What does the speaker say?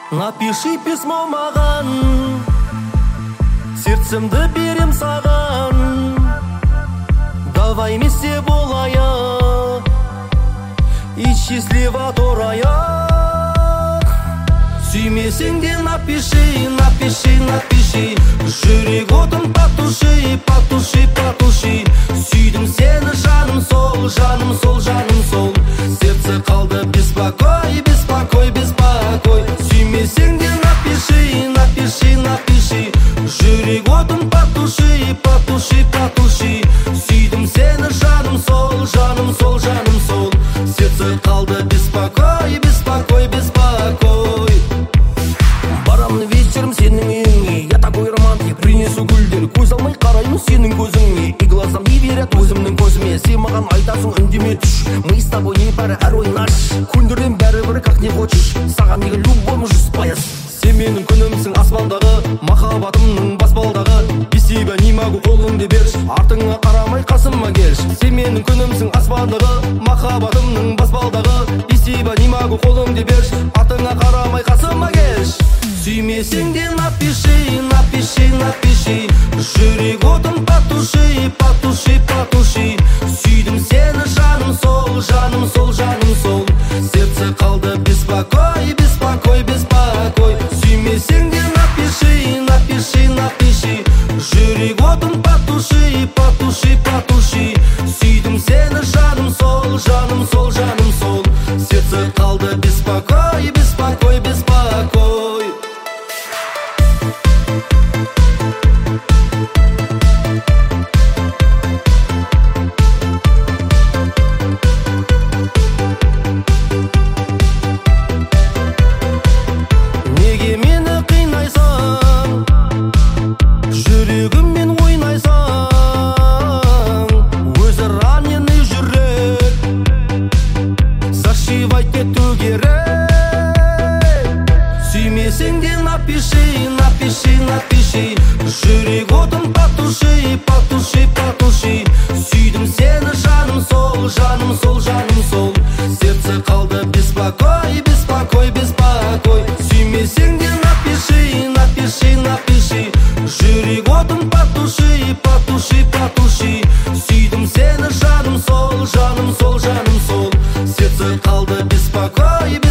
Напиши письмо маған, сердцемді берем саған. Давай вместе болайық и счастливо турайық. Сүймесең де напиши, напиши, напиши. Жүрек отын потуши, потуши, потуши. Сүйдім сені жаным сол, жаным сол, жаным сол. Сердце қалды беспокой, беспокой, беспокой. Сүймесең де напиши, напиши, напиши. Жүрек отын потуши, потуши, потуши. Сүйдім сені жаным сол, жаным сол, жаным сол. Сердце қалды беспокой, беспокой, беспокой. Барамын вечером сенің үйіңе, я такой романтик, принесу гүлдер. Көз алмай қараймын сенің көзіңе, и глазам не верят өзімнің көзіме. Сен маған айтасың үндеме түш, мы с тобой не пара, әрой наш. Көндірем бәрібір как не хочешь, саған неге любовь 100%. Сен менің күнімсің аспандағы, махаббатымның баспалдағы. Без тебя не могу, қолыңды берші, артыңа қарамай қасыма келші. Сен менің күнімсің аспандағы, махаббатымның баспалдағы. Без тебя не могу, қолыңды берші, артыңа қарамай қасыма келші. Сүймесең де напиши, напиши, напиши. Жүрек отын потуши, потуши, потуши. Сүйдім сені жаным сол, жаным сол, жаным сол. Сердце қалды беспокой, беспокой, беспокой. Сүймесең де напиши, напиши, напиши. Жүрек отын потуши, потуши, потуши. Сүйдім сені жаным сол, жаным сол, жаным сол. Сердце қалды беспокой, беспокой, беспокой. Неге мені қинайсың, жүрегіммен ойнайсың. Өзі раненый жүрек, зашивать ету керек. Сүймесең де напиши, напиши, напиши. Жүрек отын потуши, потуши, потуши. Сүйдім сені жаным сол, жаным сол, жаным сол. Сердце қалды беспокой, беспокой, беспокой. Сүймесең де напиши, напиши, напиши. Жүрек отын потуши, потуши, потуши. Сүйдім сені жаным сол, жаным сол, жаным сол. Сердце қалды беспокой.